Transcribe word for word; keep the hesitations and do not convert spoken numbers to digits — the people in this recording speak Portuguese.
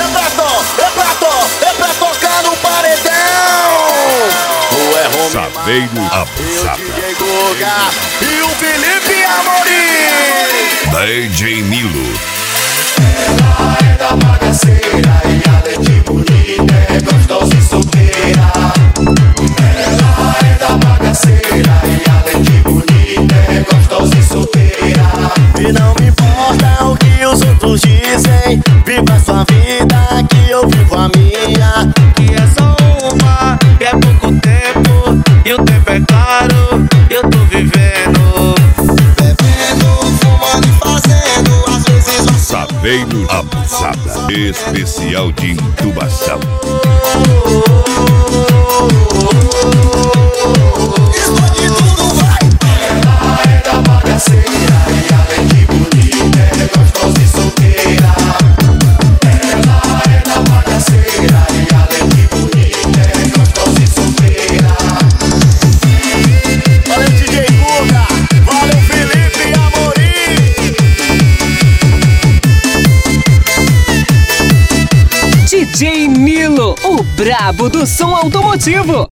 é pra to, é pra to, é pra tocar no paredão. Tu é Rome Saveiro Abusada, D J Guga e o Felipe Amorim. D J Nilo. Ela é da bagaceira e além de bonita é gostosa e solteira. Ela é da bagaceira e além de bonita é gostosa e solteira. E não me importa o que os outros dizem, viva a sua vida que eu vivo a minha. Que é só uma, que é pouco tempo, e o tempo é claro, eu tô vivendo. Bebendo, fumando e fazendo, às vezes vai. Saveiro Abusada, especial de intubação. Explode tudo, vai! Ela é da bagaceira e além de bonita é gostosa e solteira. Ela é da bagaceira e além de bonita é gostosa e solteira. Valeu, D J Guga, valeu, Felipe Amorim. D J Nilo, o brabo do som automotivo.